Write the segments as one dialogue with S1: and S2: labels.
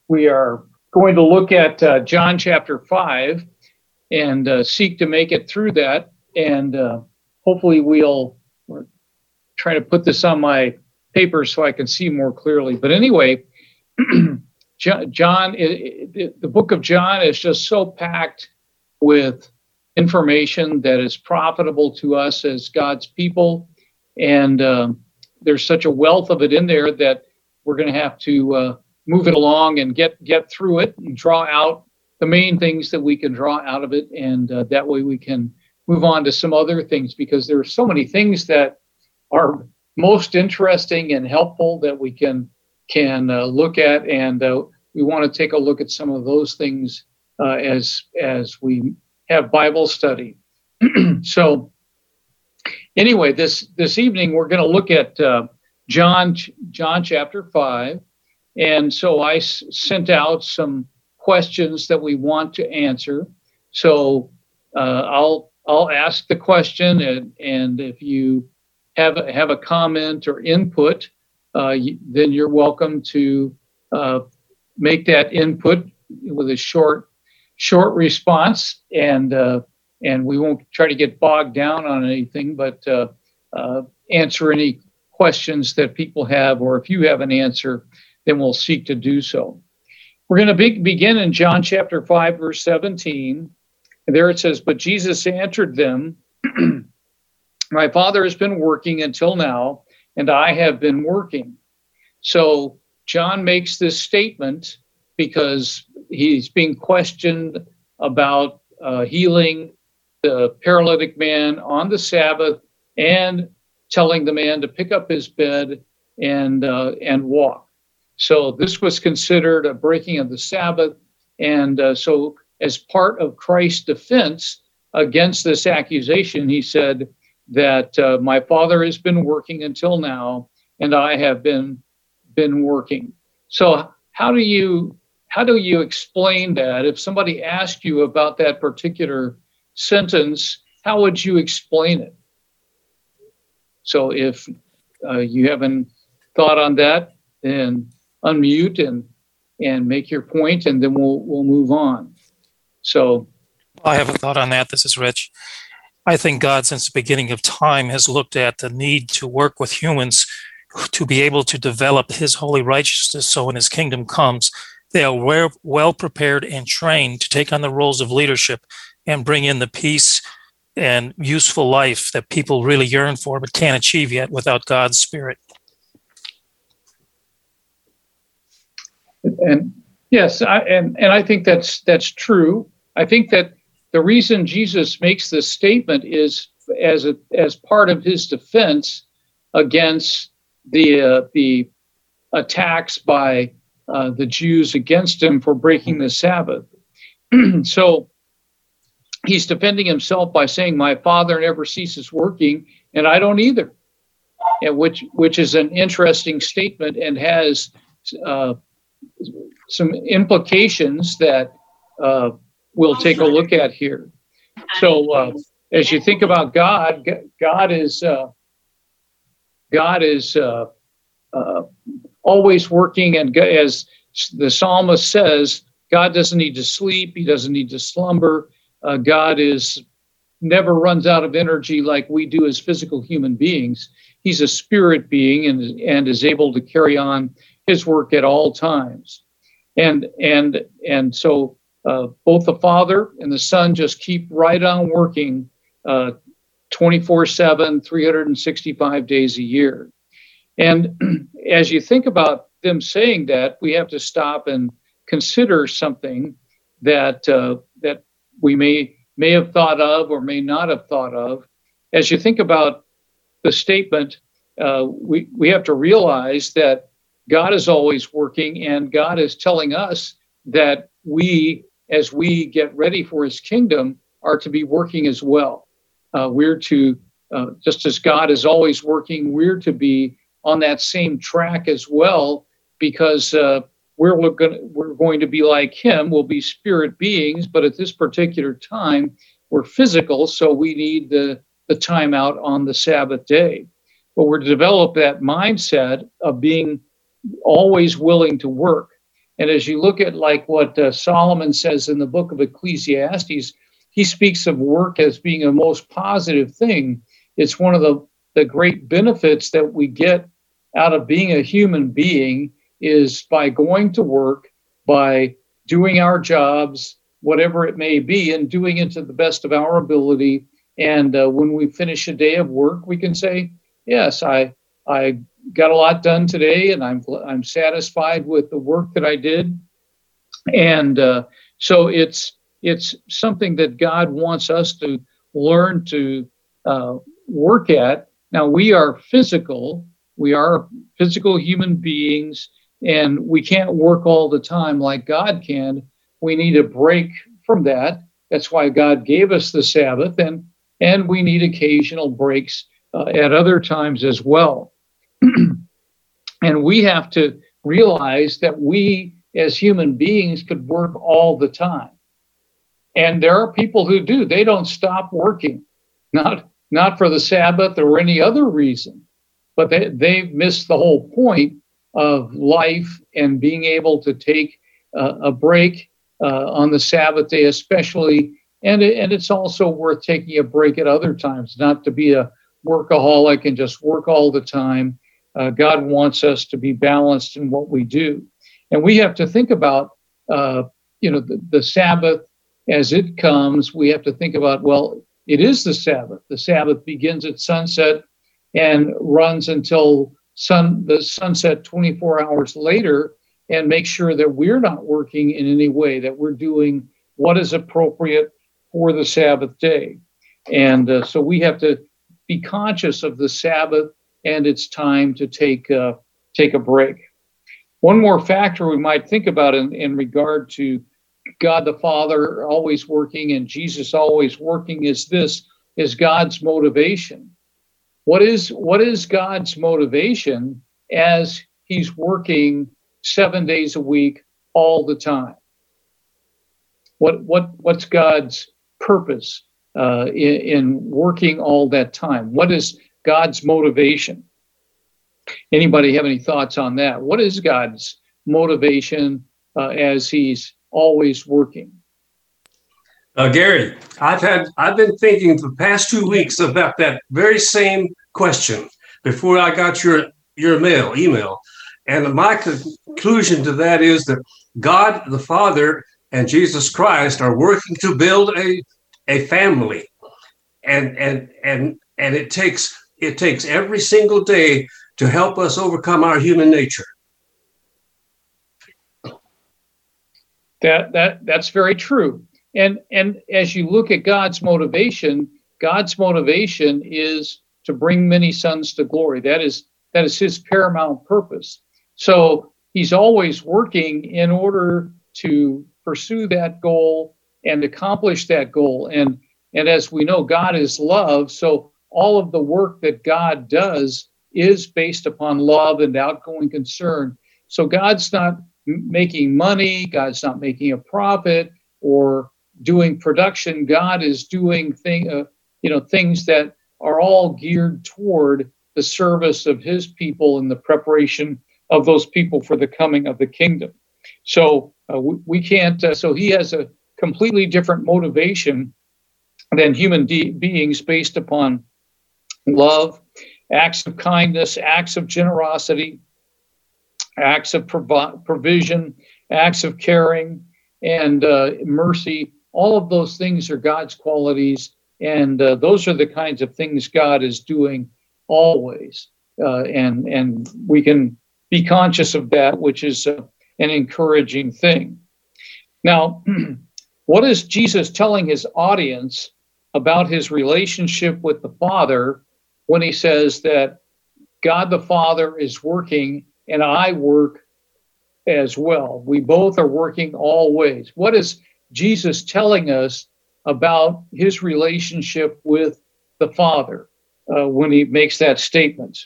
S1: We are going to look at John chapter 5 and seek to make it through that. And hopefully we're trying to put this on my paper so I can see more clearly. But anyway, John, the book of John is just so packed with information that is profitable to us as God's people. And there's such a wealth of it in there that we're going to have to move it along and get through it and draw out the main things that we can draw out of it. And that way we can move on to some other things, because there are so many things that are most interesting and helpful that we can look at. And we want to take a look at some of those things as we have Bible study. So anyway, this evening we're going to look at John chapter 5. And so I sent out some questions that we want to answer. So I'll ask the question, and if you have a comment or input, then you're welcome to make that input with a short response, and we won't try to get bogged down on anything, but answer any questions that people have, or if you have an answer, then we'll seek to do so. We're going to begin in John chapter 5, verse 17. And there it says, "But Jesus answered them, 'My Father has been working until now, and I have been working.'" So John makes this statement because he's being questioned about healing the paralytic man on the Sabbath and telling the man to pick up his bed and walk. So this was considered a breaking of the Sabbath. And so as part of Christ's defense against this accusation, he said that my Father has been working until now, and I have been working. So how do you explain that? If somebody asked you about that particular sentence, how would you explain it? So if you haven't thought on that, then unmute and make your point, and then we'll move on. So
S2: I have a thought on that. This is Rich. I think God, since the beginning of time, has looked at the need to work with humans to be able to develop his holy righteousness, so when his kingdom comes, they are well prepared and trained to take on the roles of leadership and bring in the peace and useful life that people really yearn for but can't achieve yet without God's Spirit.
S1: And yes, I think that's true. I think that the reason Jesus makes this statement is as part of his defense against the attacks by the Jews against him for breaking the Sabbath. So he's defending himself by saying, "My Father never ceases working, and I don't either," and which is an interesting statement and has some implications that we'll take a look at here. So as you think about God is always working, and as the psalmist says, God doesn't need to sleep, he doesn't need to slumber. God never runs out of energy like we do as physical human beings. He's a spirit being and is able to carry on his work at all times. And so both the Father and the Son just keep right on working 24/7, 365 days a year. And as you think about them saying that, we have to stop and consider something that that we may have thought of or may not have thought of. As you think about the statement, we have to realize that God is always working, and God is telling us that we, as we get ready for his kingdom, are to be working as well. We're to, just as God is always working, we're to be on that same track as well, because we're going to be like him. We'll be spirit beings, but at this particular time, we're physical, so we need the time out on the Sabbath day. But we're to develop that mindset of being always willing to work. And as you look at like what Solomon says in the book of Ecclesiastes, he speaks of work as being a most positive thing. It's one of the great benefits that we get out of being a human being is by going to work, by doing our jobs, whatever it may be, and doing it to the best of our ability. And when we finish a day of work, we can say, yes, I got a lot done today, and I'm satisfied with the work that I did. And so it's something that God wants us to learn to work at. Now, we are physical human beings, and we can't work all the time like God can. We need a break from that. That's why God gave us the Sabbath, and we need occasional breaks at other times as well. And we have to realize that we as human beings could work all the time. And there are people who do. They don't stop working, not for the Sabbath or any other reason, but they've missed the whole point of life and being able to take a break on the Sabbath day especially. And it's also worth taking a break at other times, not to be a workaholic and just work all the time. God wants us to be balanced in what we do. And we have to think about, the Sabbath as it comes. We have to think about, well, it is the Sabbath. The Sabbath begins at sunset and runs until the sunset 24 hours later, and make sure that we're not working in any way, that we're doing what is appropriate for the Sabbath day. And so we have to be conscious of the Sabbath and it's time to take a break. One more factor we might think about in regard to God the Father always working and Jesus always working is God's motivation. What is God's motivation as he's working 7 days a week all the time? What's God's purpose in working all that time? What is God's motivation? Anybody have any thoughts on that? What is God's motivation as he's always working?
S3: Gary, I've been thinking for the past 2 weeks about that very same question before I got your email. And my conclusion to that is that God the Father and Jesus Christ are working to build a family. And it takes every single day to help us overcome our human nature.
S1: That's very true. And as you look at God's motivation is to bring many sons to glory. That is his paramount purpose. So he's always working in order to pursue that goal and accomplish that goal. And as we know, God is love. So all of the work that God does is based upon love and outgoing concern. So God's not making money. God's not making a profit or doing production. God is doing things that are all geared toward the service of his people and the preparation of those people for the coming of the kingdom. So we can't. So he has a completely different motivation than human beings based upon love, acts of kindness, acts of generosity, acts of provision, acts of caring, and mercy. All of those things are God's qualities, and those are the kinds of things God is doing always. And we can be conscious of that, which is an encouraging thing. Now, what is Jesus telling his audience about his relationship with the Father when he says that God the Father is working and I work as well? We both are working always. What is Jesus telling us about his relationship with the Father when he makes that statement?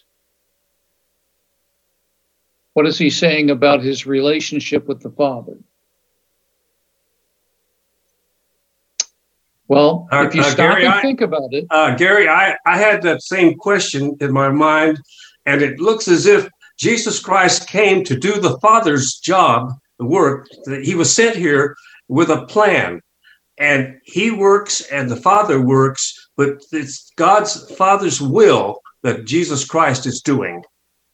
S1: What is he saying about his relationship with the Father? Well, if you stop Gary, and think about it.
S3: Gary, I had that same question in my mind, and it looks as if Jesus Christ came to do the Father's job work. He was sent here with a plan, and he works and the Father works, but it's God's Father's will that Jesus Christ is doing.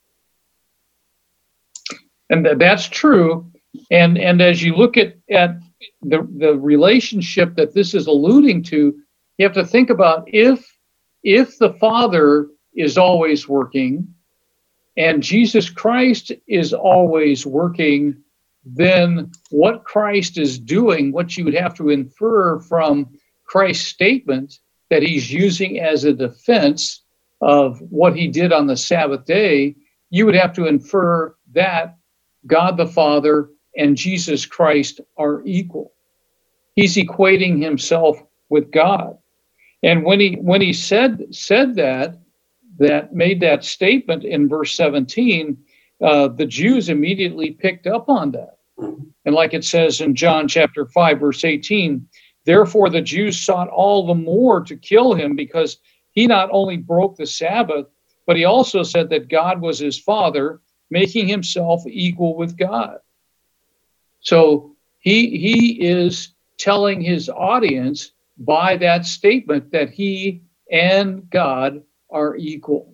S1: And that's true. And as you look at the relationship that this is alluding to, you have to think about if the Father is always working and Jesus Christ is always working, then what Christ is doing, what you would have to infer from Christ's statement that he's using as a defense of what he did on the Sabbath day, you would have to infer that God the Father and Jesus Christ are equal. He's equating himself with God. And when he said that made that statement in verse 17, the Jews immediately picked up on that. And like it says in John chapter 5, verse 18, therefore the Jews sought all the more to kill him because he not only broke the Sabbath, but he also said that God was his Father, making himself equal with God. So he is telling his audience by that statement that he and God are equal.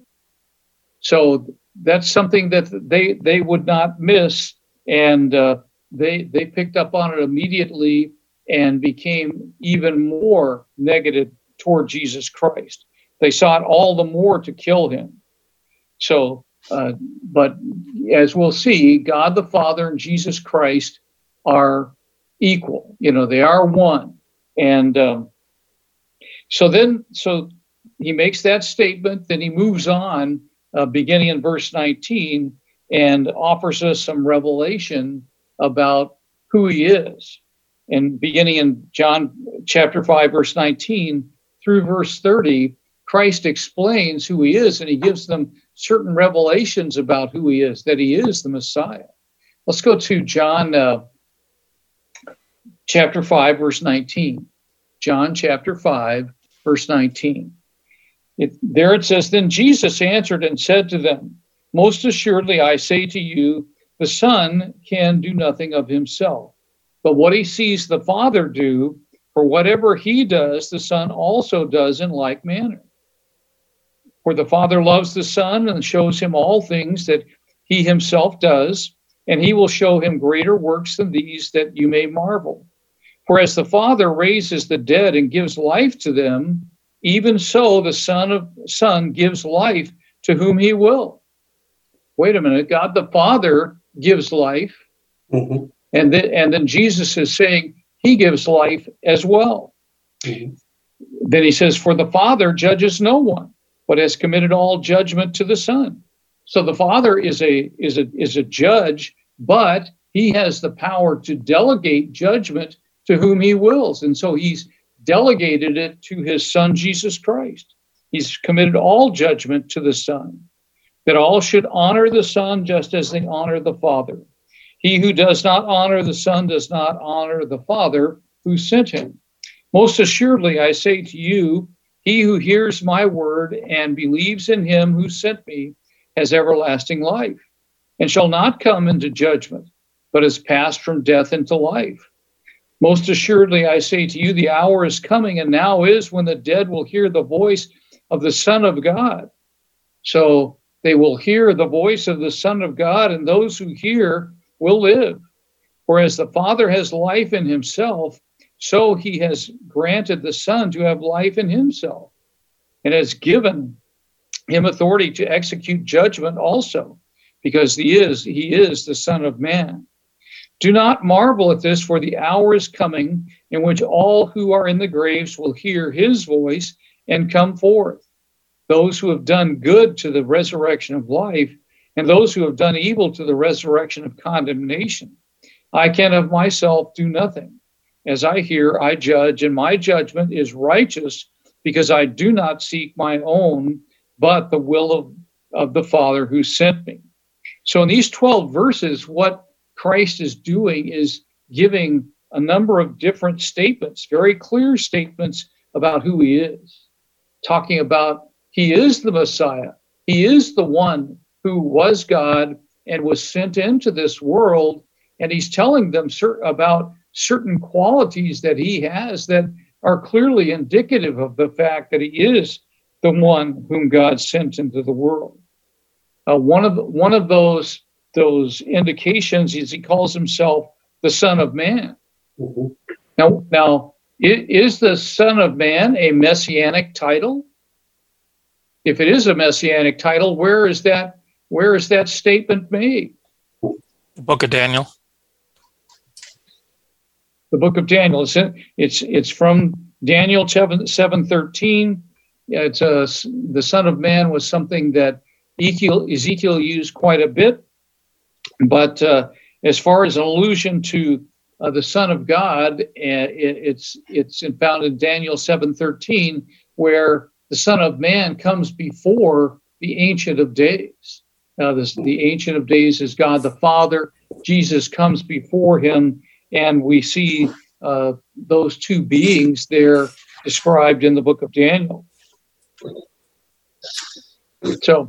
S1: So that's something that they would not miss, and they picked up on it immediately and became even more negative toward Jesus Christ. They sought all the more to kill him. So, but as we'll see, God the Father and Jesus Christ are equal. They are one. And so he makes that statement, then he moves on, beginning in verse 19, and offers us some revelation about who he is. And beginning in John chapter 5, verse 19 through verse 30, Christ explains who he is, and he gives them certain revelations about who he is, that he is the Messiah. Let's go to John chapter 5, verse 19. John chapter 5, verse 19. There it says, then Jesus answered and said to them, most assuredly I say to you, the Son can do nothing of himself, but what he sees the Father do, for whatever he does, the Son also does in like manner. For the Father loves the Son and shows him all things that he himself does, and he will show him greater works than these, that you may marvel. For as the Father raises the dead and gives life to them, even so the Son gives life to whom he will. Wait a minute, God the Father gives life, and then Jesus is saying he gives life as well. Then he says, for the Father judges no one, but has committed all judgment to the Son. So the Father is a judge, but he has the power to delegate judgment to whom he wills. And so he's delegated it to his Son, Jesus Christ. He's committed all judgment to the Son, that all should honor the Son just as they honor the Father. He who does not honor the Son does not honor the Father who sent him. Most assuredly, I say to you, he who hears my word and believes in him who sent me has everlasting life, and shall not come into judgment, but has passed from death into life. Most assuredly, I say to you, the hour is coming, and now is, when the dead will hear the voice of the Son of God. So they will hear the voice of the Son of God, and those who hear will live. For as the Father has life in himself, so he has granted the Son to have life in himself, and has given him authority to execute judgment also, because he is the Son of Man. Do not marvel at this, for the hour is coming in which all who are in the graves will hear his voice and come forth. Those who have done good to the resurrection of life, and those who have done evil to the resurrection of condemnation. I can of myself do nothing. As I hear, I judge, and my judgment is righteous, because I do not seek my own, but the will of the Father who sent me. So in these 12 verses, what Christ is doing is giving a number of different statements, very clear statements about who he is, talking about he is the Messiah. He is the one who was God and was sent into this world and he's telling them about certain qualities that he has that are clearly indicative of the fact that he is the one whom God sent into the world. One of those indications is he calls himself the Son of Man. Mm-hmm. Now, is the Son of Man a messianic title? If it is a messianic title, where is that statement made?
S2: The book of Daniel.
S1: The book of Daniel. It's from Daniel 7:13. It's the Son of Man was something that Ezekiel used quite a bit, but as far as an allusion to the Son of God, it's found in Daniel 7:13, where the Son of Man comes before the Ancient of Days. The Ancient of Days is God the Father. Jesus comes before him, and we see those two beings there described in the book of Daniel. So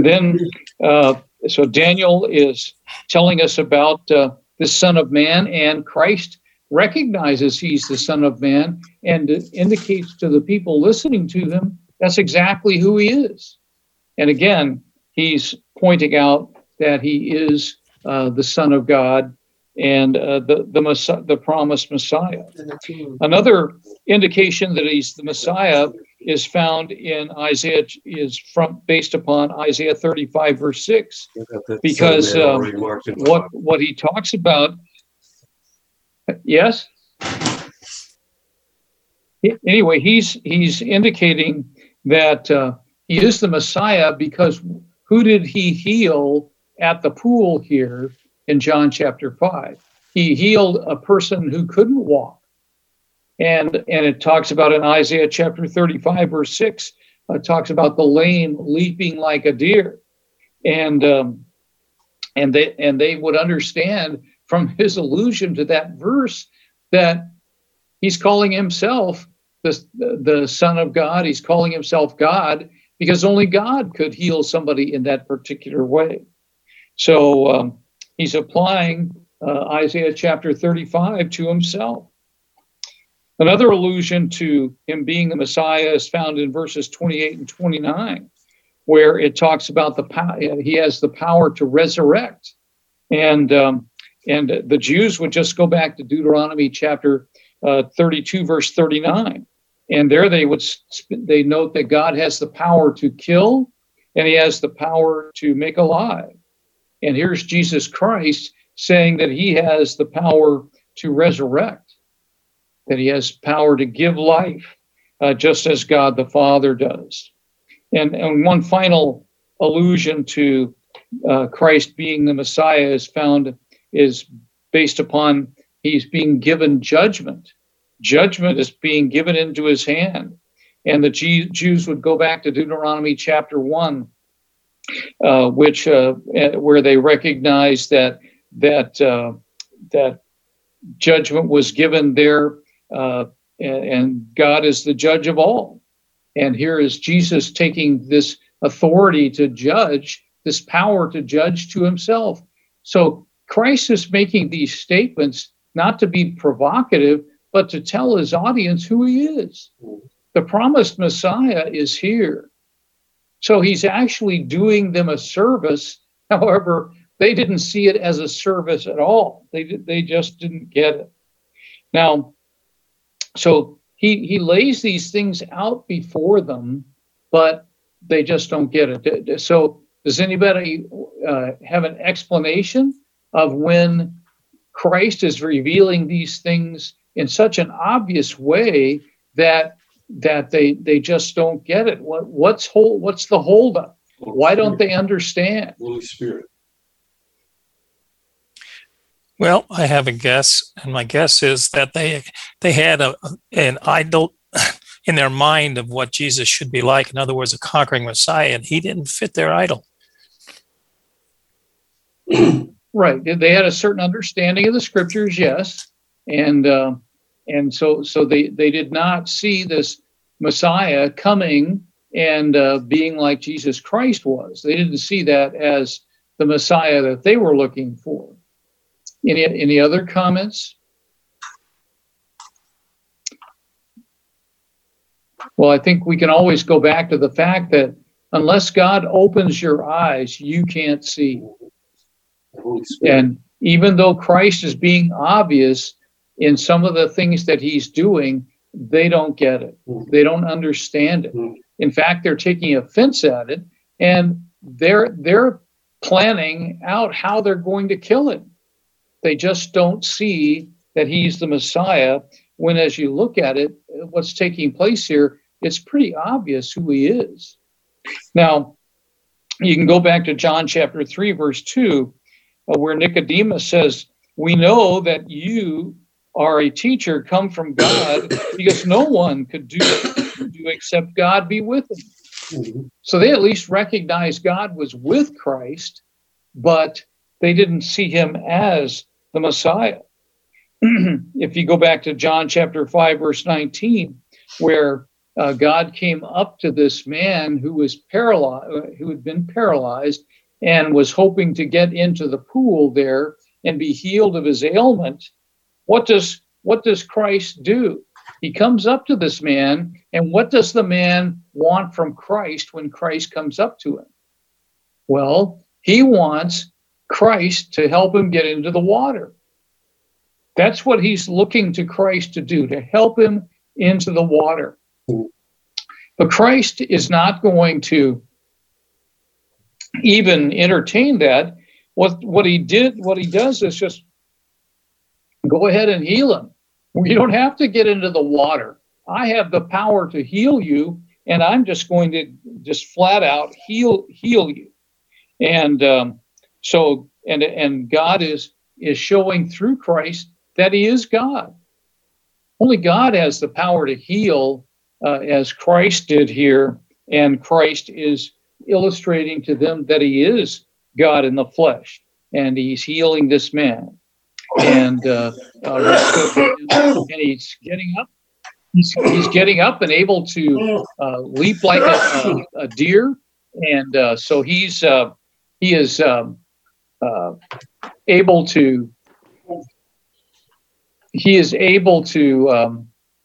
S1: Daniel is telling us about the Son of Man, and Christ recognizes he's the Son of Man and indicates to the people listening to him that's exactly who he is. And again, he's pointing out that he is the Son of God and the promised Messiah. Another indication that he's the Messiah is found in Isaiah, based upon Isaiah 35 verse 6, because what he talks about. Yes. Anyway, he's indicating that he is the Messiah, because who did he heal at the pool here in John chapter 5? He healed a person who couldn't walk. And it talks about in Isaiah chapter 35, verse 6, talks about the lame leaping like a deer. And they would understand from his allusion to that verse that he's calling himself the Son of God. He's calling himself God, because only God could heal somebody in that particular way. So he's applying Isaiah chapter 35 to himself. Another allusion to him being the Messiah is found in verses 28 and 29, where it talks about the power. He has the power to resurrect, and the Jews would just go back to Deuteronomy chapter 32, verse 39, and there they note that God has the power to kill, and he has the power to make alive. And here's Jesus Christ saying that he has the power to resurrect, that he has power to give life, just as God the Father does. And one final allusion to Christ being the Messiah is based upon he's being given judgment. Judgment is being given into his hand. And the Jews would go back to Deuteronomy chapter 1, where they recognize that judgment was given there, and God is the judge of all. And here is Jesus taking this authority to judge, this power to judge, to himself. So Christ is making these statements not to be provocative, but to tell his audience who he is. The promised Messiah is here. So he's actually doing them a service. However, they didn't see it as a service at all. They just didn't get it. Now, so he lays these things out before them, but they just don't get it. So does anybody have an explanation of when Christ is revealing these things in such an obvious way that they just don't get it? What's the holdup? Why don't they understand?
S3: Holy Spirit.
S2: Well, I have a guess, and my guess is that they had an idol in their mind of what Jesus should be like. In other words, a conquering Messiah, and he didn't fit their idol.
S1: Right. They had a certain understanding of the scriptures, yes, and so they did not see this Messiah coming and being like Jesus Christ was. They didn't see that as the Messiah that they were looking for. Any other comments? Well, I think we can always go back to the fact that unless God opens your eyes, you can't see. And even though Christ is being obvious in some of the things that he's doing, they don't get it. They don't understand it. In fact, they're taking offense at it, and they're planning out how they're going to kill him. They just don't see that he's the Messiah, when as you look at it, what's taking place here, it's pretty obvious who he is. Now, you can go back to John chapter 3, verse 2, where Nicodemus says, "We know that you are a teacher come from God, because no one could do except God be with him." Mm-hmm. So they at least recognized God was with Christ, but they didn't see him as the Messiah. If you go back to John chapter 5, verse 19, where God came up to this man who was paralyzed, who had been paralyzed, and was hoping to get into the pool there and be healed of his ailment. What does Christ do? He comes up to this man, and what does the man want from Christ when Christ comes up to him? Well, he wants Christ to help him get into the water. That's what he's looking to Christ to do, to help him into the water. But Christ is not going to even entertain that. What he does is just go ahead and heal him. You don't have to get into the water. I have the power to heal you, and I'm just going to just flat out heal you. And so God is showing through Christ that he is God. Only God has the power to heal, as Christ did here, and Christ is illustrating to them that he is God in the flesh, and he's healing this man. And he's getting up. He's getting up and able to leap like a deer, and so he is able to. He is able to.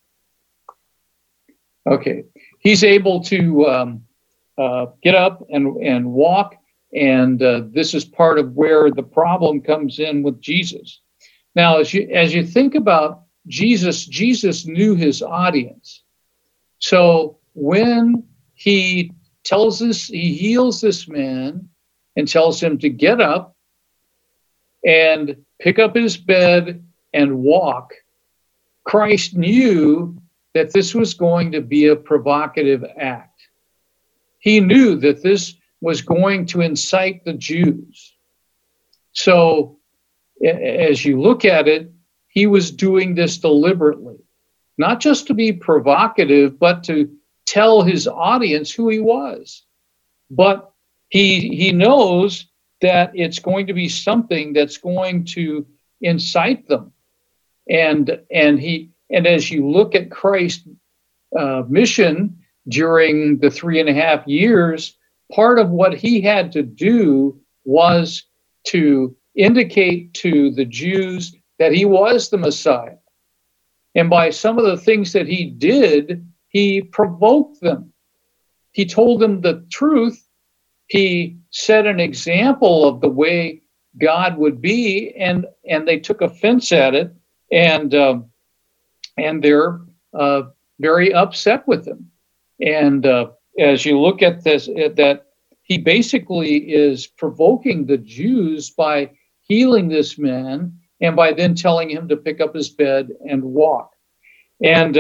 S1: He's able to get up and walk, and this is part of where the problem comes in with Jesus. Now, as you think about Jesus, Jesus knew his audience. So when he heals this man and tells him to get up and pick up his bed and walk, Christ knew that this was going to be a provocative act. He knew that this was going to incite the Jews. So as you look at it, he was doing this deliberately, not just to be provocative, but to tell his audience who he was. But he knows that it's going to be something that's going to incite them. And as you look at Christ's mission during the 3.5 years, part of what he had to do was to indicate to the Jews that he was the Messiah. And by some of the things that he did, he provoked them. He told them the truth. He set an example of the way God would be, and they took offense at it, and they're very upset with him. And as you look at this, that he basically is provoking the Jews by healing this man, and by then telling him to pick up his bed and walk. And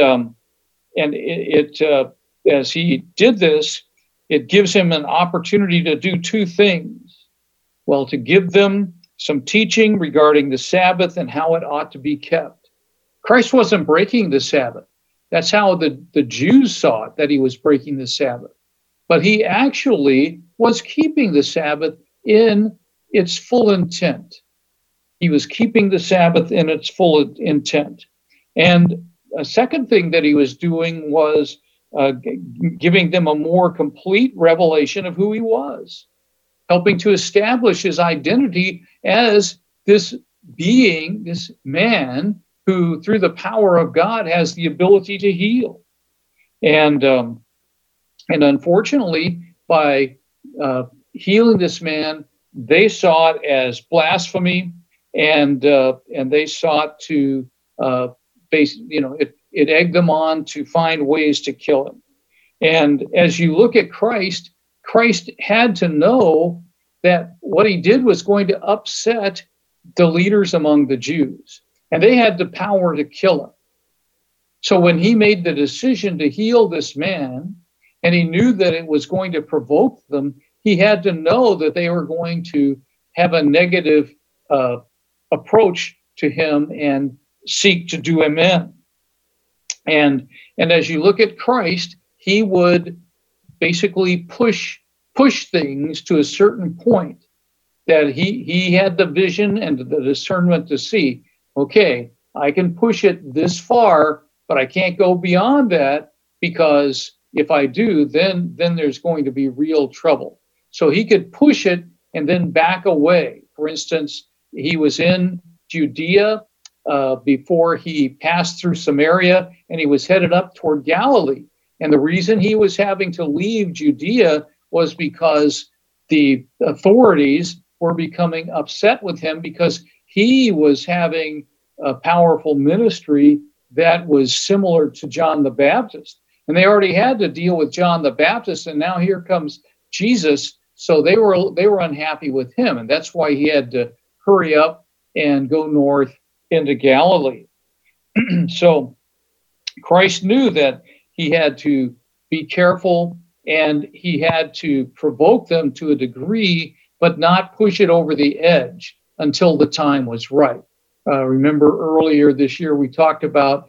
S1: as he did this, it gives him an opportunity to do two things. Well, to give them some teaching regarding the Sabbath and how it ought to be kept. Christ wasn't breaking the Sabbath. That's how the Jews saw it, that he was breaking the Sabbath. But he actually was keeping the Sabbath in its full intent. He was keeping the Sabbath in its full intent. And a second thing that he was doing was giving them a more complete revelation of who he was, helping to establish his identity as this being, this man who, through the power of God, has the ability to heal. And unfortunately, by healing this man, they saw it as blasphemy, and they sought to it egged them on to find ways to kill him. And as you look at Christ, Christ had to know that what he did was going to upset the leaders among the Jews, and they had the power to kill him. So when he made the decision to heal this man, and he knew that it was going to provoke them, he had to know that they were going to have a negative approach to him and seek to do him in. And as you look at Christ, he would basically push things to a certain point that he had the vision and the discernment to see, okay, I can push it this far, but I can't go beyond that, because if I do, then there's going to be real trouble. So he could push it and then back away. For instance, he was in Judea before he passed through Samaria, and he was headed up toward Galilee. And the reason he was having to leave Judea was because the authorities were becoming upset with him, because he was having a powerful ministry that was similar to John the Baptist. And they already had to deal with John the Baptist, and now here comes Jesus. So they were unhappy with him, and that's why he had to hurry up and go north into Galilee. So Christ knew that he had to be careful, and he had to provoke them to a degree, but not push it over the edge until the time was right. Remember earlier this year we talked about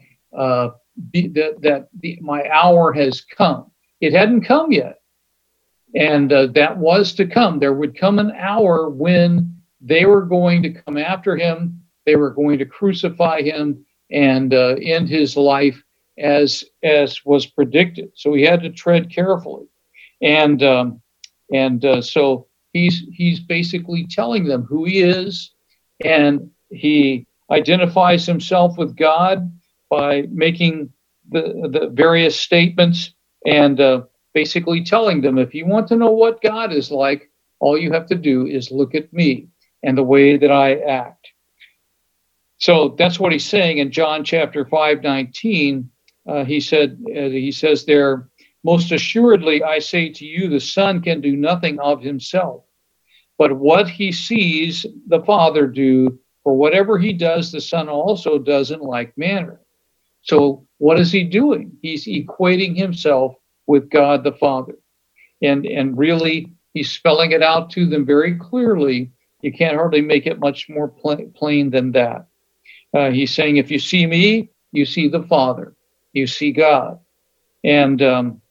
S1: my hour has come. It hadn't come yet. And that was to come. There would come an hour when they were going to come after him. They were going to crucify him and end his life as was predicted. So he had to tread carefully. And so he's basically telling them who he is, and he identifies himself with God by making the various statements and basically telling them, if you want to know what God is like, all you have to do is look at me and the way that I act. So that's what he's saying in John chapter 5:19. He says there, most assuredly, I say to you, the Son can do nothing of himself, but what he sees the Father do, for whatever he does, the Son also does in like manner. So what is he doing? He's equating himself with God the Father. And really, he's spelling it out to them very clearly. You can't hardly make it much more plain than that. He's saying, if you see me, you see the Father. You see God. And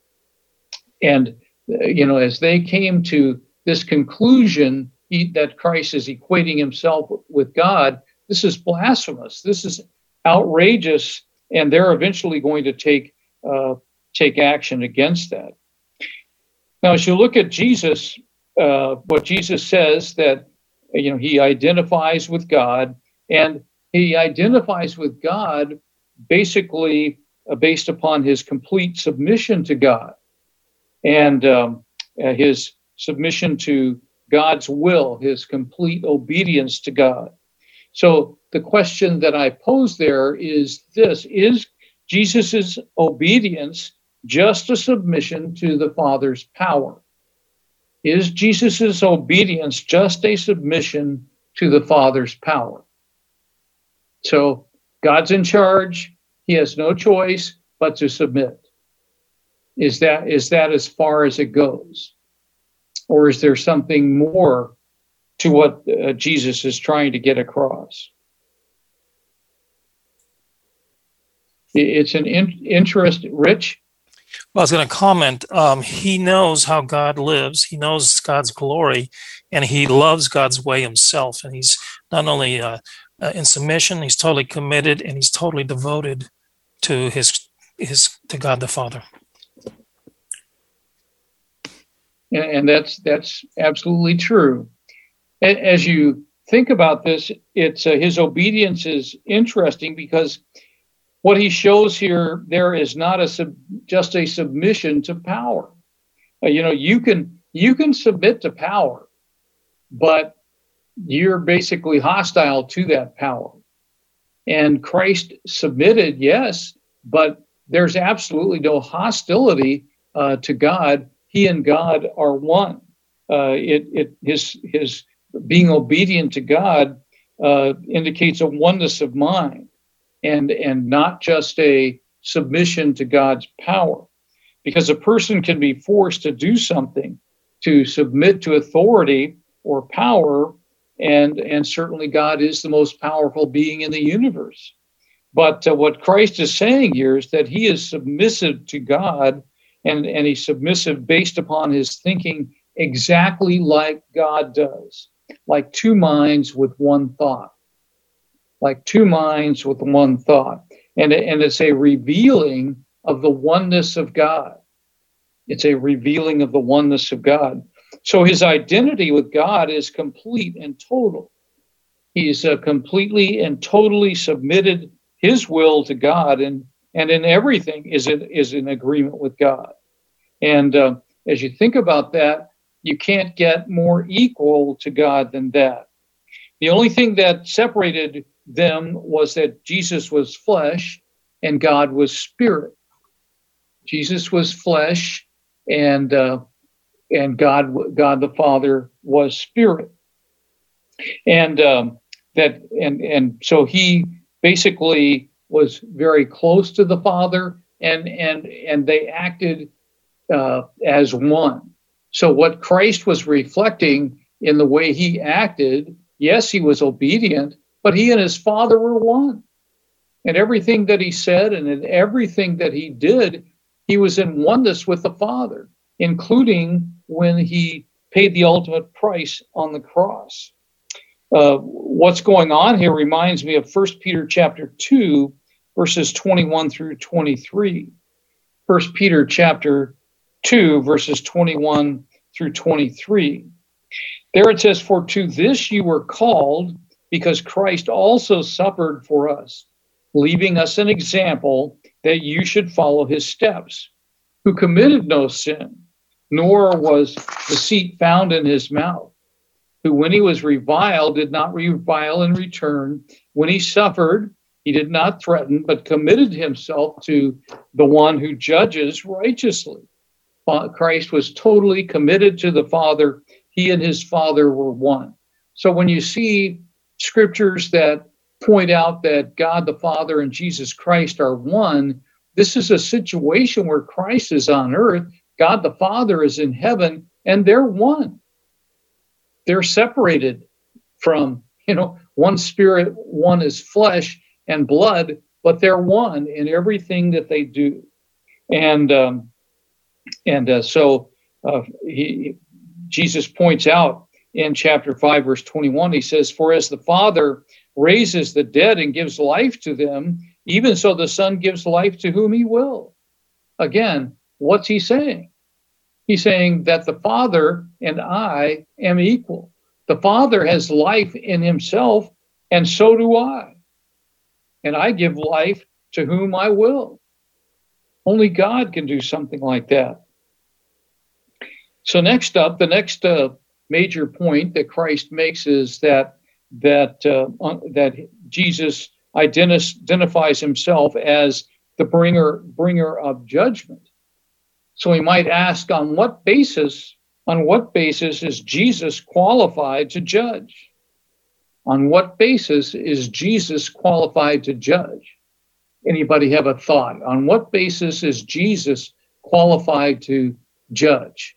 S1: as they came to this conclusion that Christ is equating himself with God, this is blasphemous. This is outrageous, and they're eventually going to take action against that. Now, as you look at Jesus, what Jesus says that he identifies with God, and he identifies with God basically based upon his complete submission to God and his submission to God's will, his complete obedience to God. So the question that I pose there is this: is Jesus' obedience just a submission to the Father's power? Is Jesus' obedience just a submission to the Father's power? So God's in charge. He has no choice but to submit. Is that as far as it goes? Or is there something more to what Jesus is trying to get across? It's an interest, Rich?
S2: Well, I was going to comment. He knows how God lives. He knows God's glory, and he loves God's way himself. And he's not only in submission, he's totally committed, and he's totally devoted to to God the Father. And
S1: that's absolutely true. As you think about this, it's his obedience is interesting because what he shows here, there is not just a submission to power. You can submit to power, but you're basically hostile to that power. And Christ submitted, yes, but there's absolutely no hostility to God. He and God are one. His being obedient to God indicates a oneness of mind, and not just a submission to God's power. Because a person can be forced to do something, to submit to authority or power, and certainly God is the most powerful being in the universe. But what Christ is saying here is that he is submissive to God, and he's submissive based upon his thinking exactly like God does, like two minds with one thought. Like two minds with one thought. And it's a revealing of the oneness of God. It's a revealing of the oneness of God. So his identity with God is complete and total. He's completely and totally submitted his will to God, and in everything is in agreement with God. And as you think about that, you can't get more equal to God than that. The only thing that separated them was that Jesus was flesh and God was spirit. Jesus was flesh, and God the Father was spirit, and so he basically was very close to the Father, and they acted as one. So what Christ was reflecting in the way he acted, yes, he was obedient, but he and his Father were one. And everything that he said and in everything that he did, he was in oneness with the Father, including when he paid the ultimate price on the cross. What's going on here reminds me of 1 Peter chapter 2, verses 21 through 23. 1 Peter chapter 2, verses 21 through 23. There it says, "For to this you were called, because Christ also suffered for us, leaving us an example that you should follow his steps, who committed no sin, nor was deceit found in his mouth, who when he was reviled did not revile in return. When he suffered, he did not threaten, but committed himself to the one who judges righteously." Christ was totally committed to the Father. He and his Father were one. So when you see scriptures that point out that God the Father and Jesus Christ are one, this is a situation where Christ is on earth, God the Father is in heaven, and they're one. They're separated from, one spirit, one is flesh and blood, but they're one in everything that they do. So Jesus points out in chapter 5, verse 21, he says, "For as the Father raises the dead and gives life to them, even so the Son gives life to whom he will." Again, what's he saying? He's saying that the Father and I am equal. The Father has life in himself, and so do I. And I give life to whom I will. Only God can do something like that. So next up, the next major point that Christ makes is that Jesus identifies himself as the bringer of judgment. So we might ask, on what basis is Jesus qualified to judge? On what basis is Jesus qualified to judge? Anybody have a thought? On what basis is Jesus qualified to judge?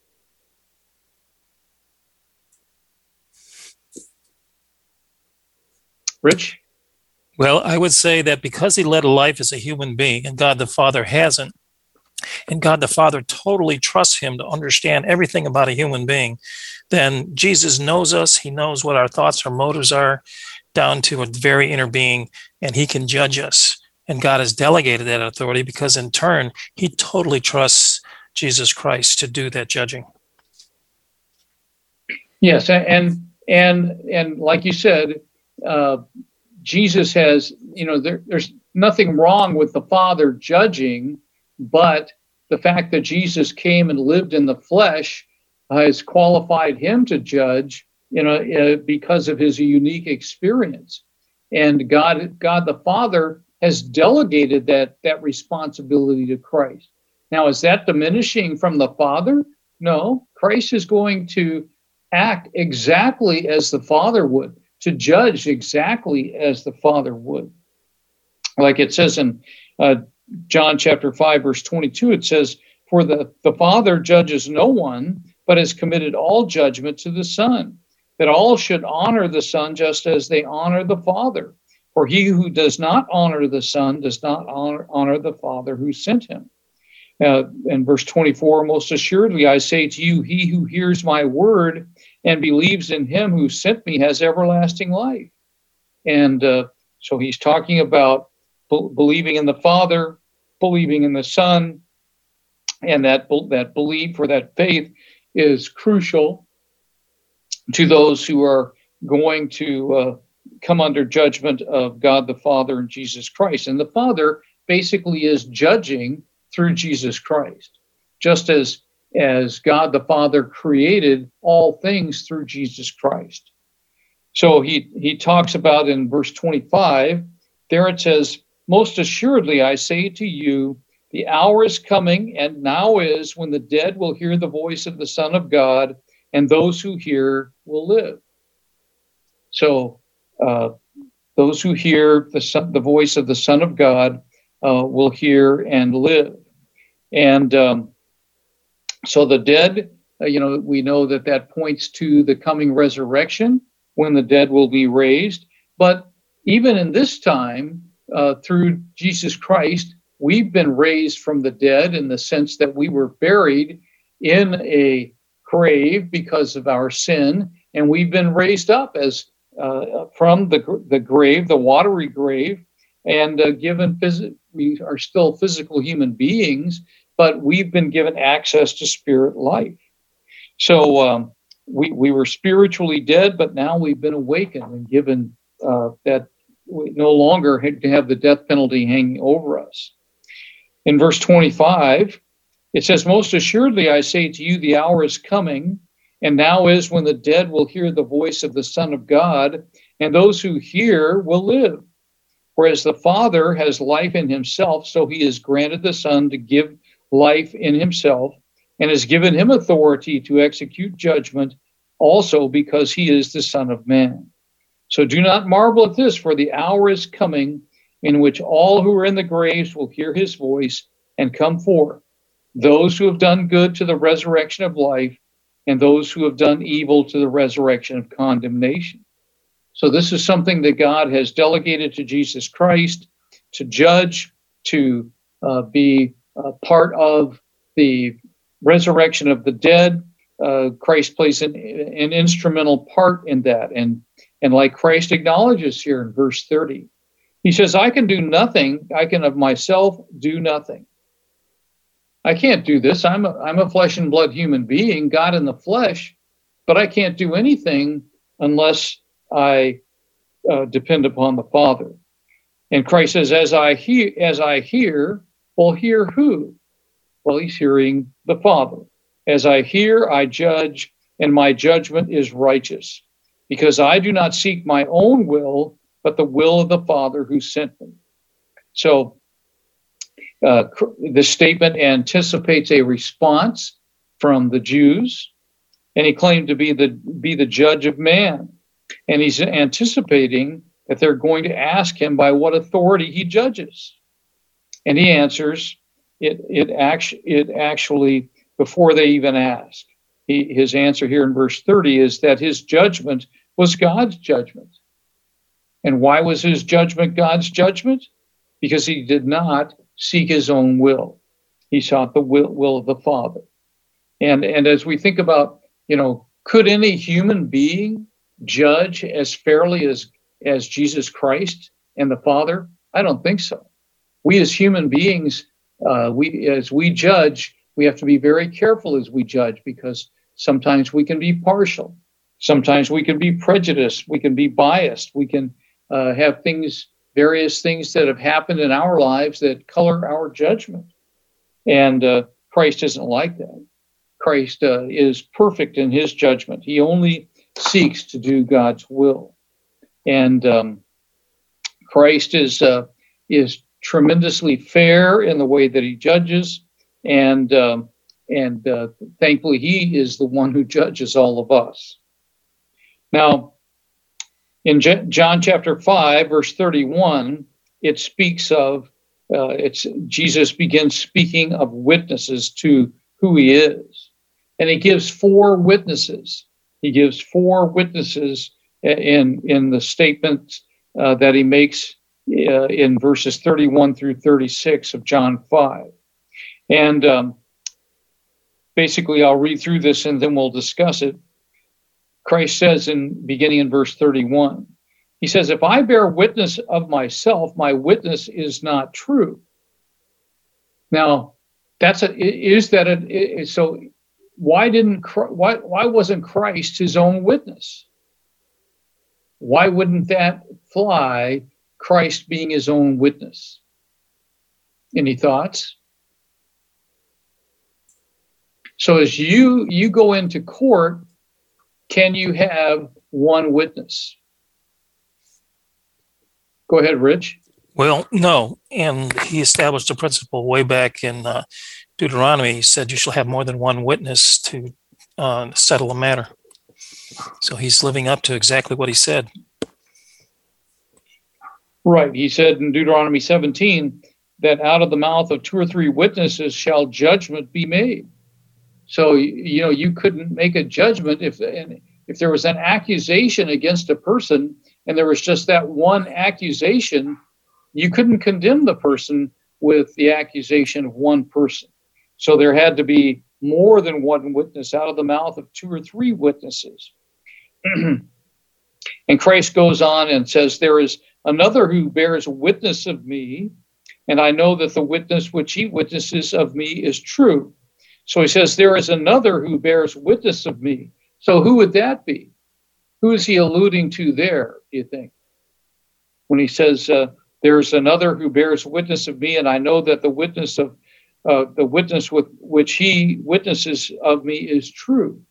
S1: Rich?
S2: Well, I would say that because he led a life as a human being and God the Father hasn't, and God the Father totally trusts him to understand everything about a human being, then Jesus knows us. He knows what our thoughts, our motives are, down to a very inner being, and he can judge us. And God has delegated that authority because in turn, he totally trusts Jesus Christ to do that judging.
S1: Yes, and And like you said, Jesus has, there's nothing wrong with the Father judging, but the fact that Jesus came and lived in the flesh has qualified him to judge, because of his unique experience. And God the Father has delegated that responsibility to Christ. Now, is that diminishing from the Father? No, Christ is going to act exactly as the Father would, to judge exactly as the Father would. Like it says in John chapter 5, verse 22, it says, "For the Father judges no one, but has committed all judgment to the Son, that all should honor the Son just as they honor the Father. For he who does not honor the Son does not honor the Father who sent him." In verse 24, "Most assuredly I say to you, he who hears my word and believes in him who sent me has everlasting life." And so he's talking about believing in the Father, believing in the Son, and that belief or that faith is crucial to those who are going to come under judgment of God the Father and Jesus Christ. And the Father basically is judging through Jesus Christ, just as God the Father created all things through Jesus Christ. So he talks about in verse 25, there it says, "Most assuredly I say to you, the hour is coming, and now is, when the dead will hear the voice of the Son of God, and those who hear will live." So those who hear the voice of the Son of God will hear and live. And so the dead, we know that points to the coming resurrection, when the dead will be raised. But even in this time, through Jesus Christ, we've been raised from the dead, in the sense that we were buried in a grave because of our sin, and we've been raised up as from the grave, the watery grave, and we are still physical human beings, but we've been given access to spirit life. So we were spiritually dead, but now we've been awakened and given that we no longer have the death penalty hanging over us. In verse 25, it says, "Most assuredly I say to you, the hour is coming, and now is, when the dead will hear the voice of the Son of God, and those who hear will live. For as the Father has life in himself, so he has granted the Son to give life in himself, and has given him authority to execute judgment, also because he is the Son of Man. So do not marvel at this, for the hour is coming in which all who are in the graves will hear his voice and come forth, those who have done good to the resurrection of life, and those who have done evil to the resurrection of condemnation." So this is something that God has delegated to Jesus Christ to judge, to be part of the resurrection of the dead. Christ plays an instrumental part in that. And like Christ acknowledges here in verse 30, he says, "I can do nothing. I can of myself do nothing." I can't do this. I'm a flesh and blood human being, God in the flesh, but I can't do anything unless I depend upon the Father. And Christ says, as I hear, well, hear who? Well, he's hearing the Father. As I hear, I judge, and my judgment is righteous, because I do not seek my own will, but the will of the Father who sent me. So the statement anticipates a response from the Jews, and he claimed to be the judge of man. And he's anticipating that they're going to ask him by what authority he judges. And he answers it actually before they even ask. His answer here in verse 30 is that his judgment was God's judgment. And why was his judgment God's judgment? Because he did not seek his own will. He sought the will of the Father. And as we think about, could any human being judge as fairly as Jesus Christ and the Father? I don't think so. We as human beings, as we judge, we have to be very careful as we judge, because sometimes we can be partial. Sometimes we can be prejudiced. We can be biased. We can have various things that have happened in our lives that color our judgment. And Christ isn't like that. Christ is perfect in his judgment. He only seeks to do God's will. And Christ is tremendously fair in the way that he judges. And thankfully, he is the one who judges all of us. Now, in John chapter 5, verse 31, it speaks of, Jesus begins speaking of witnesses to who he is. And he gives four witnesses. He gives four witnesses in the statements that he makes in verses 31 through 36 of John 5. And basically, I'll read through this and then we'll discuss it. Christ says, beginning in verse 31, he says, "If I bear witness of myself, my witness is not true." Now, so why wasn't Christ his own witness? Why wouldn't that fly, Christ being his own witness? Any thoughts? So as you go into court, can you have one witness? Go ahead, Rich.
S2: Well, no. And he established a principle way back in Deuteronomy. He said you shall have more than one witness to settle a matter. So he's living up to exactly what he said.
S1: Right. He said in Deuteronomy 17 that out of the mouth of two or three witnesses shall judgment be made. So, you couldn't make a judgment if there was an accusation against a person and there was just that one accusation, you couldn't condemn the person with the accusation of one person. So there had to be more than one witness out of the mouth of two or three witnesses. And Christ goes on and says, "There is another who bears witness of me, and I know that the witness which he witnesses of me is true." So he says, there is another who bears witness of me. So who would that be? Who is he alluding to there, do you think? When he says, there's another who bears witness of me, and I know that the witness with which he witnesses of me is true.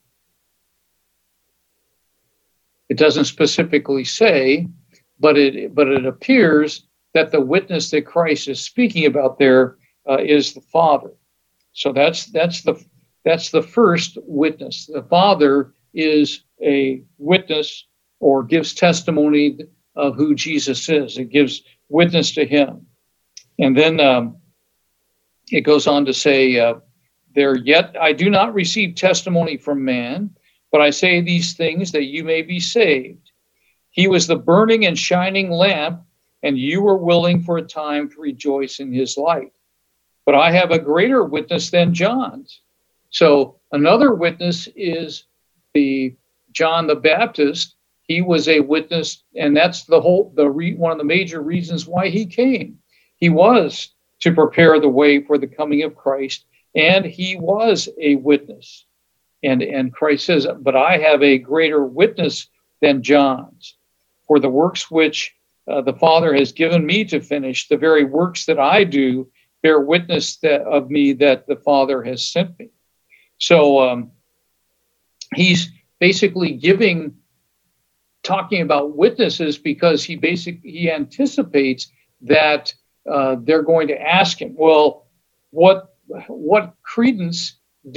S1: It doesn't specifically say, but it appears that the witness that Christ is speaking about there is the Father. So that's the first witness. The Father is a witness or gives testimony of who Jesus is. It gives witness to him. And then it goes on to say, "There yet I do not receive testimony from man, but I say these things that you may be saved. He was the burning and shining lamp, and you were willing for a time to rejoice in his light. But I have a greater witness than John's." So another witness is John the Baptist. He was a witness, and that's one of the major reasons why he came. He was to prepare the way for the coming of Christ, and he was a witness. And Christ says, "But I have a greater witness than John's, for the works which the Father has given me to finish, the very works that I do, bear witness of me that the Father has sent me." So he's basically talking about witnesses because he anticipates that they're going to ask him, well, what credence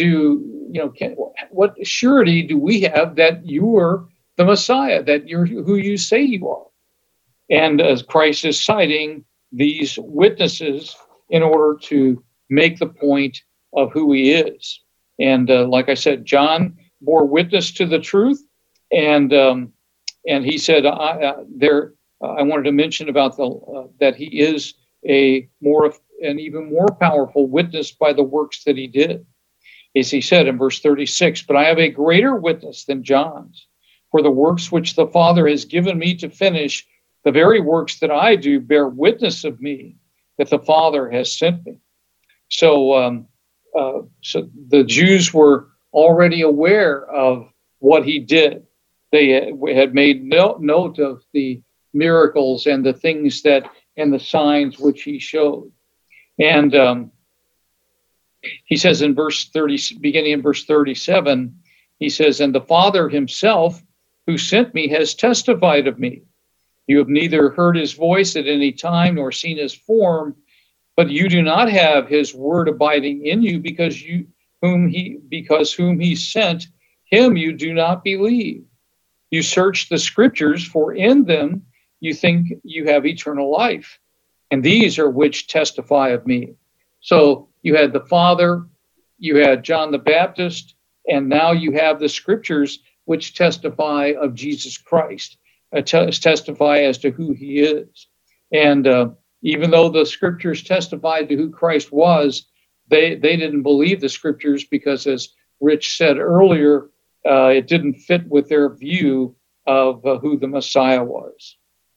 S1: what surety do we have that you are the Messiah, that you're who you say you are? And as Christ is citing these witnesses in order to make the point of who he is. And like I said, John bore witness to the truth, and he said, I wanted to mention about that he is an even more powerful witness by the works that he did. As he said in verse 36, "But I have a greater witness than John's, for the works which the Father has given me to finish, the very works that I do bear witness of me, that the Father has sent me." So the Jews were already aware of what he did. They had made note of the miracles and the things and the signs which he showed. And he says in verse 30, beginning in verse 37, he says, "And the Father himself who sent me has testified of me. You have neither heard his voice at any time nor seen his form, but you do not have his word abiding in you because whom he sent, him you do not believe. You search the scriptures, for in them you think you have eternal life, and these are which testify of me." So you had the Father, you had John the Baptist, and now you have the scriptures which testify of Jesus Christ, testify as to who he is. And even though the scriptures testified to who Christ was, they didn't believe the scriptures because, as Rich said earlier, it didn't fit with their view of who the Messiah was.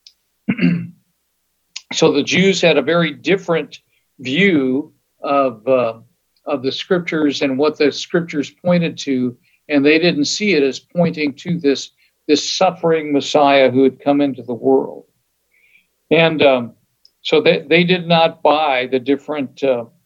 S1: So the Jews had a very different view of the scriptures and what the scriptures pointed to, and they didn't see it as pointing to this suffering Messiah who had come into the world. And so they did not buy the different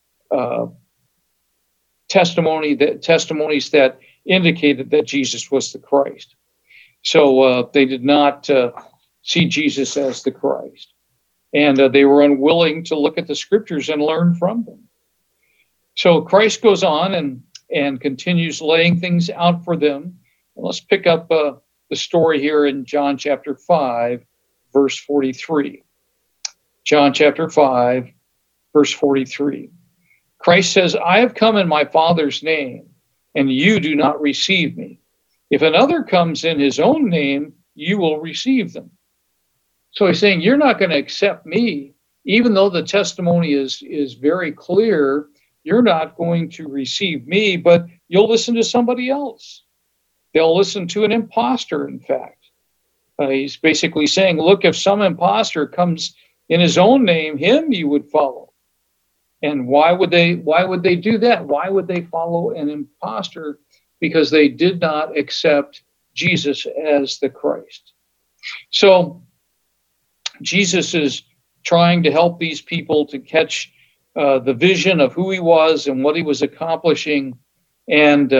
S1: testimonies that indicated that Jesus was the Christ. So they did not see Jesus as the Christ. And they were unwilling to look at the scriptures and learn from them. So Christ goes on and continues laying things out for them. And let's pick up the story here in John chapter 5, verse 43. John chapter 5, verse 43. Christ says, "I have come in my Father's name, and you do not receive me. If another comes in his own name, you will receive them." So he's saying, you're not going to accept me, even though the testimony is very clear. You're not going to receive me, but you'll listen to somebody else. They'll listen to an imposter, in fact. He's basically saying, look, if some imposter comes in his own name, him you would follow. And why would they do that? Why would they follow an imposter? Because they did not accept Jesus as the Christ. So Jesus is trying to help these people to catch the vision of who he was and what he was accomplishing, and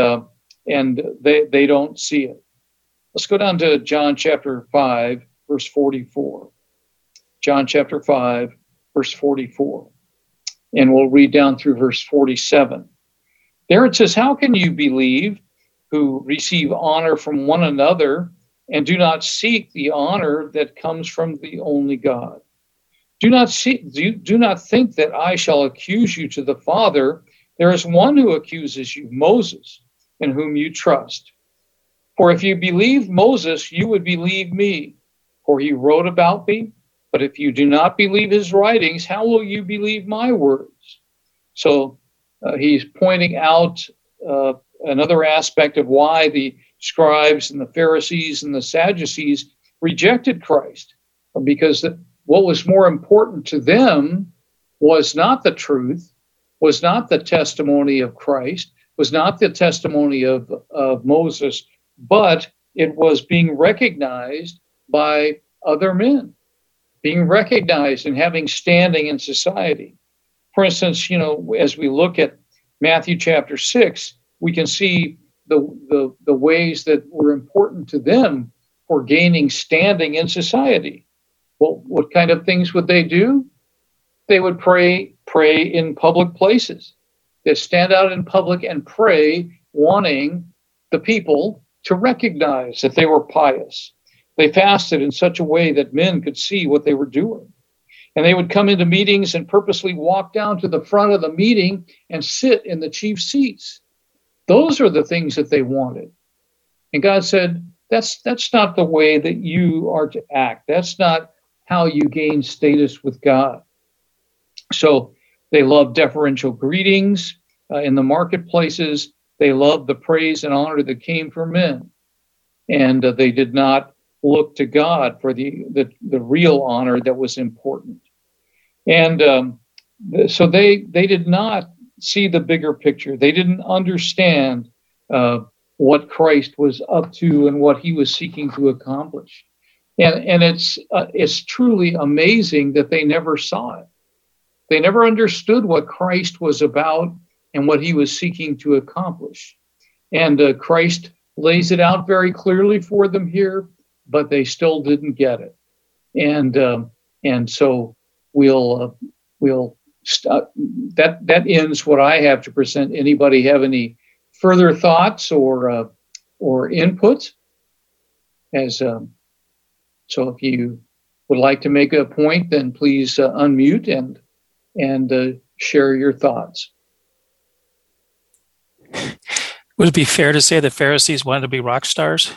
S1: they don't see it. Let's go down to John chapter 5, verse 44. John chapter 5, verse 44. And we'll read down through verse 47. There it says, "How can you believe who receive honor from one another and do not seek the honor that comes from the only God? Do not think that I shall accuse you to the Father. There is one who accuses you, Moses, in whom you trust. For if you believe Moses, you would believe me, for he wrote about me. But if you do not believe his writings, how will you believe my words?" So he's pointing out another aspect of why the scribes and the Pharisees and the Sadducees rejected Christ, because what was more important to them was not the truth, was not the testimony of Christ, was not the testimony of Moses, but it was being recognized by other men, being recognized and having standing in society. For instance, as we look at Matthew chapter 6, we can see the ways that were important to them for gaining standing in society. Well, what kind of things would they do? They would pray in public places. They'd stand out in public and pray, wanting the people to recognize that they were pious. They fasted in such a way that men could see what they were doing. And they would come into meetings and purposely walk down to the front of the meeting and sit in the chief seats. Those are the things that they wanted. And God said, that's not the way that you are to act. That's not how you gain status with God. So they loved deferential greetings in the marketplaces. They loved the praise and honor that came from men. And they did not look to God for the real honor that was important. And so they did not see the bigger picture. They didn't understand what Christ was up to and what he was seeking to accomplish. And it's truly amazing that they never saw it. They never understood what Christ was about and what he was seeking to accomplish. And Christ lays it out very clearly for them here, but they still didn't get it. And so that ends what I have to present. Anybody have any further thoughts or input? So if you would like to make a point, then please unmute and share your thoughts.
S2: Would it be fair to say the Pharisees wanted to be rock stars?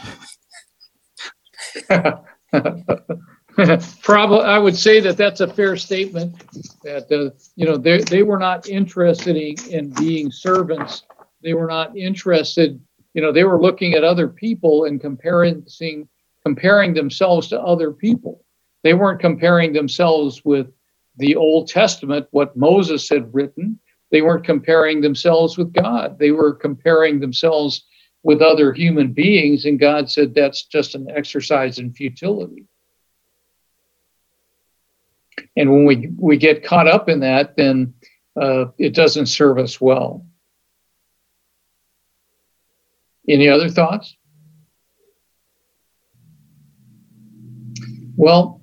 S1: Probably, I would say that's a fair statement. That they were not interested in being servants. They were not interested. They were looking at other people and comparing themselves to other people. They weren't comparing themselves with the Old Testament, what Moses had written. They weren't comparing themselves with God. They were comparing themselves with other human beings, and God said that's just an exercise in futility. And when we get caught up in that, then it doesn't serve us well. Any other thoughts? Well,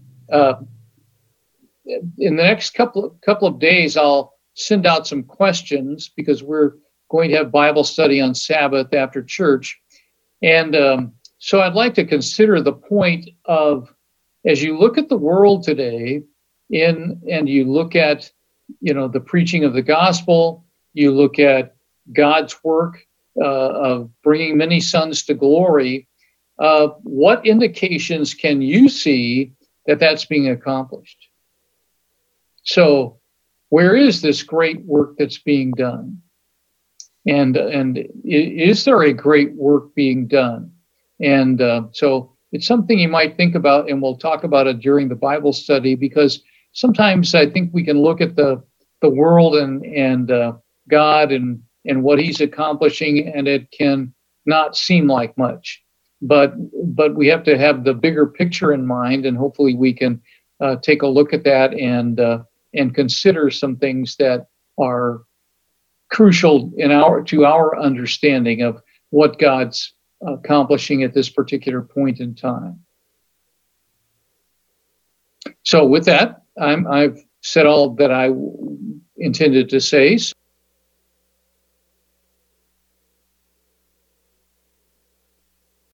S1: in the next couple of days, I'll send out some questions because we're going to have Bible study on Sabbath after church. And so I'd like to consider the point of, as you look at the world today, and you look at, the preaching of the gospel, you look at God's work of bringing many sons to glory, what indications can you see that that's being accomplished? So where is this great work that's being done? And is there a great work being done? And so it's something you might think about, and we'll talk about it during the Bible study, because sometimes I think we can look at the world and God and what he's accomplishing, and it can not seem like much. But we have to have the bigger picture in mind, and hopefully we can take a look at that and consider some things that are crucial to our understanding of what God's accomplishing at this particular point in time. So with that, I've said all that I intended to say.